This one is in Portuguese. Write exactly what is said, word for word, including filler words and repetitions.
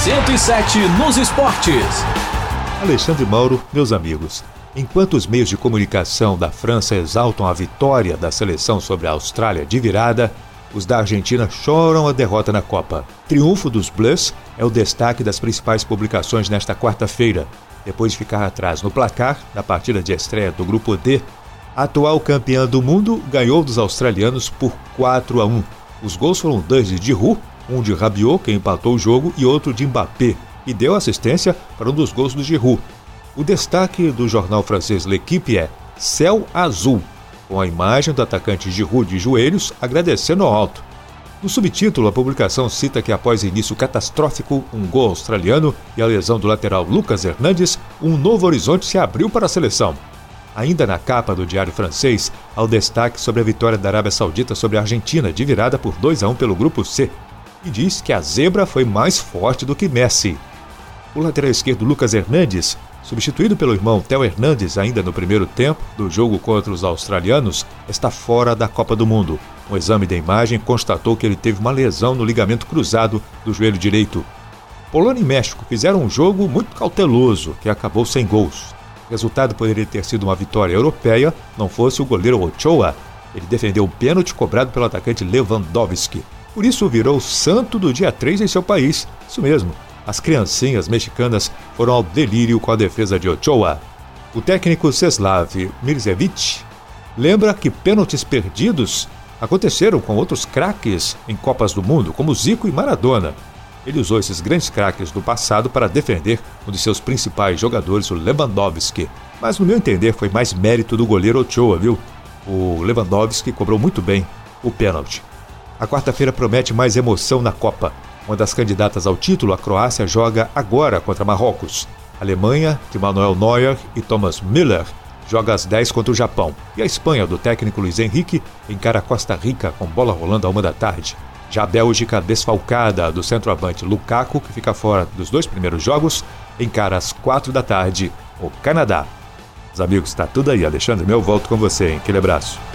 cento e sete nos esportes. Alexandre Mauro, meus amigos, enquanto os meios de comunicação da França exaltam a vitória da seleção sobre a Austrália de virada, os da Argentina choram a derrota na Copa. Triunfo dos Bleus é o destaque das principais publicações nesta quarta-feira. Depois de ficar atrás no placar, na partida de estreia do Grupo D, a atual campeã do mundo ganhou dos australianos por quatro a um. Os gols foram dois de Giroud, um de Rabiot, que empatou o jogo, e outro de Mbappé, e deu assistência para um dos gols do Giroud. O destaque do jornal francês L'Équipe é Céu Azul, com a imagem do atacante Giroud de joelhos agradecendo ao alto. No subtítulo, a publicação cita que após início catastrófico, um gol australiano e a lesão do lateral Lucas Hernandes, um novo horizonte se abriu para a seleção. Ainda na capa do diário francês, há o destaque sobre a vitória da Arábia Saudita sobre a Argentina, de virada por dois a um pelo Grupo C, e diz que a zebra foi mais forte do que Messi. O lateral esquerdo Lucas Hernandes, substituído pelo irmão Theo Hernandes ainda no primeiro tempo do jogo contra os australianos, está fora da Copa do Mundo. Um exame da imagem constatou que ele teve uma lesão no ligamento cruzado do joelho direito. Polônia e México fizeram um jogo muito cauteloso, que acabou sem gols. O resultado poderia ter sido uma vitória europeia, não fosse o goleiro Ochoa. Ele defendeu um pênalti cobrado pelo atacante Lewandowski. Por isso virou o santo do dia três em seu país. Isso mesmo. As criancinhas mexicanas foram ao delírio com a defesa de Ochoa. O técnico Czeslaw Mirzewicz lembra que pênaltis perdidos aconteceram com outros craques em Copas do Mundo, como Zico e Maradona. Ele usou esses grandes craques do passado para defender um de seus principais jogadores, o Lewandowski. Mas, no meu entender, foi mais mérito do goleiro Ochoa, viu? O Lewandowski cobrou muito bem o pênalti. A quarta-feira promete mais emoção na Copa. Uma das candidatas ao título, a Croácia, joga agora contra Marrocos. A Alemanha, de Manuel Neuer e Thomas Müller, joga às dez contra o Japão. E a Espanha, do técnico Luiz Henrique, encara a Costa Rica com bola rolando à uma da tarde. Já a Bélgica, desfalcada do centroavante Lukaku, que fica fora dos dois primeiros jogos, encara às quatro da tarde o Canadá. Os amigos, está tudo aí. Alexandre, meu, volto com você, hein? Aquele abraço.